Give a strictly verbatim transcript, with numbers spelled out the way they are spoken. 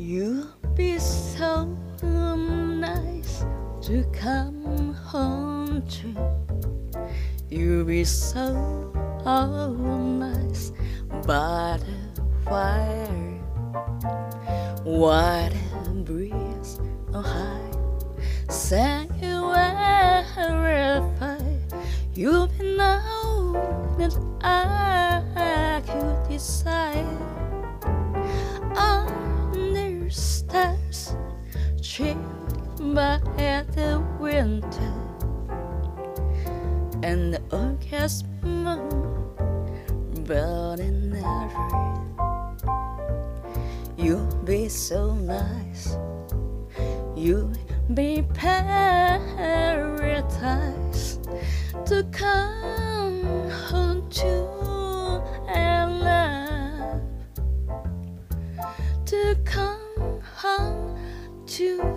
You'd be so nice to come home to. You'd be so oh, nice by the fire. What a breeze on high sanctuary fire. You'll be now that I could desire. Under stars, chilled by the winter, and the August moon burning everywhere. You'll be so nice, you'll be paradise to come home to and love, to come home to.